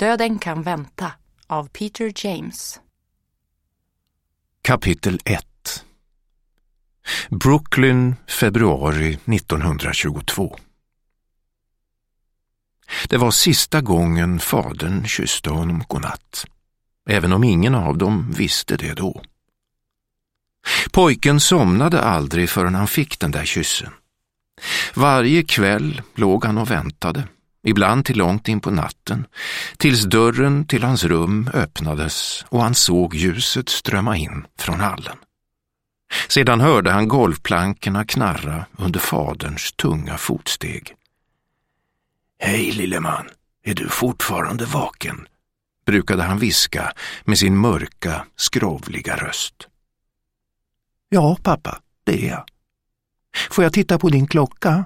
Döden kan vänta av Peter James. Kapitel 1. Brooklyn, februari 1922. Det var sista gången fadern kysste honom godnatt, även om ingen av dem visste det då. Pojken somnade aldrig förrän han fick den där kyssen. Varje kväll låg han och väntade, ibland till långt in på natten, tills dörren till hans rum öppnades och han såg ljuset strömma in från hallen. Sedan hörde han golvplankorna knarra under faderns tunga fotsteg. Hej lille man, är du fortfarande vaken? Brukade han viska med sin mörka, skrovliga röst. Ja, pappa, det är jag. Får jag titta på din klocka?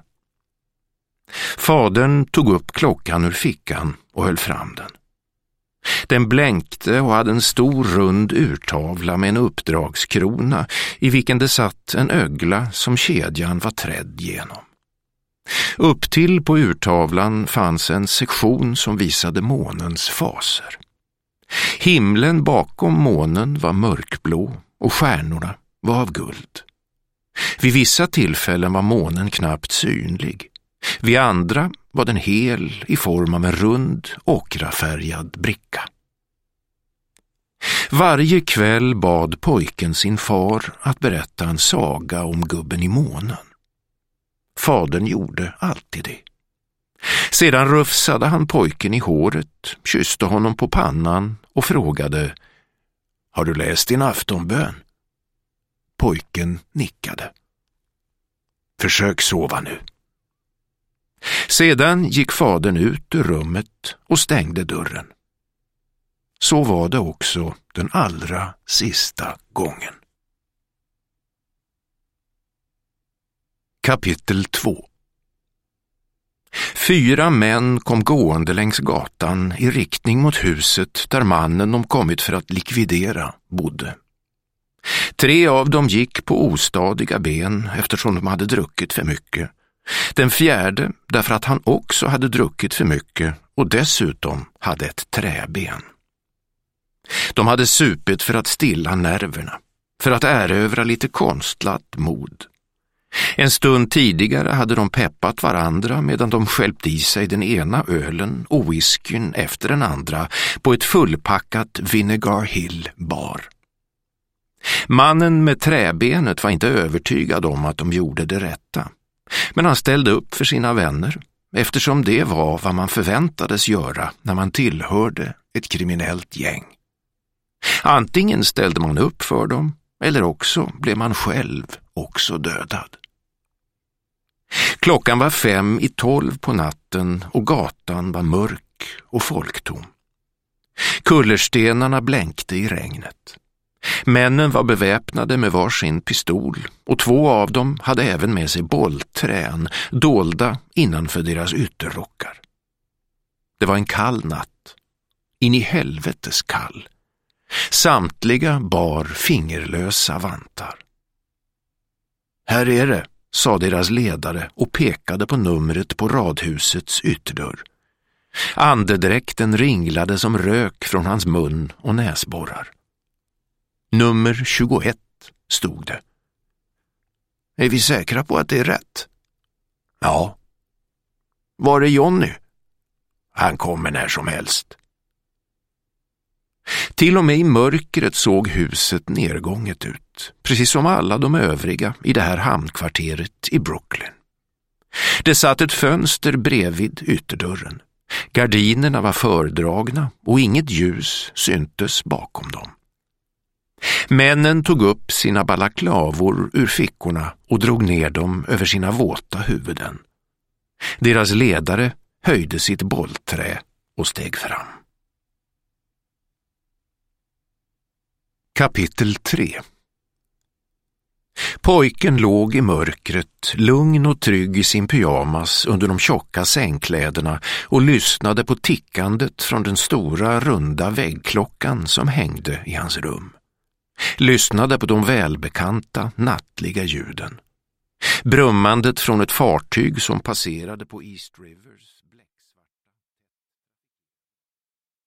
Fadern tog upp klockan ur fickan och höll fram den. Den blänkte och hade en stor rund urtavla med en uppdragskrona i vilken det satt en ögla som kedjan var trädd genom. Upp till på urtavlan fanns en sektion som visade månens faser. Himlen bakom månen var mörkblå och stjärnorna var av guld. Vid vissa tillfällen var månen knappt synlig. Vid andra var den hel i form av en rund, ockrafärgad bricka. Varje kväll bad pojken sin far att berätta en saga om gubben i månen. Fadern gjorde alltid det. Sedan rufsade han pojken i håret, kysste honom på pannan och frågade: Har du läst din aftonbön? Pojken nickade. Försök sova nu. Sedan gick fadern ut ur rummet och stängde dörren. Så var det också den allra sista gången. Kapitel 2. 4 män kom gående längs gatan i riktning mot huset där mannen de kommit för att likvidera bodde. 3 av dem gick på ostadiga ben eftersom de hade druckit för mycket. Den 4:e därför att han också hade druckit för mycket och dessutom hade ett träben. De hade supit för att stilla nerverna, för att erövra lite konstlat mod. En stund tidigare hade de peppat varandra medan de skälpt i sig den ena ölen och whiskyn efter den andra på ett fullpackat Vinegar Hill bar. Mannen med träbenet var inte övertygad om att de gjorde det rätta, men han ställde upp för sina vänner eftersom det var vad man förväntades göra när man tillhörde ett kriminellt gäng. Antingen ställde man upp för dem eller också blev man själv också dödad. Klockan var 11:55 på natten och gatan var mörk och folktom. Kullerstenarna blänkte i regnet. Männen var beväpnade med varsin pistol och 2 av dem hade även med sig bollträn dolda innanför deras ytterrockar. Det var en kall natt, in i helvetes kall. Samtliga bar fingerlösa vantar. Här är det, sa deras ledare och pekade på numret på radhusets ytterdörr. Andedräkten ringlade som rök från hans mun och näsborrar. Nummer 21 stod det. Är vi säkra på att det är rätt? Ja. Var är Johnny? Han kommer när som helst. Till och med i mörkret såg huset nedgånget ut, precis som alla de övriga i det här hamnkvarteret i Brooklyn. Det satt ett fönster bredvid ytterdörren. Gardinerna var fördragna och inget ljus syntes bakom dem. Männen tog upp sina balaklavor ur fickorna och drog ner dem över sina våta huvuden. Deras ledare höjde sitt bollträ och steg fram. Kapitel 3. Pojken låg i mörkret, lugn och trygg i sin pyjamas under de tjocka sängkläderna och lyssnade på tickandet från den stora runda väggklockan som hängde i hans rum. Lyssnade på de välbekanta nattliga ljuden. Brummandet från ett fartyg som passerade på East Rivers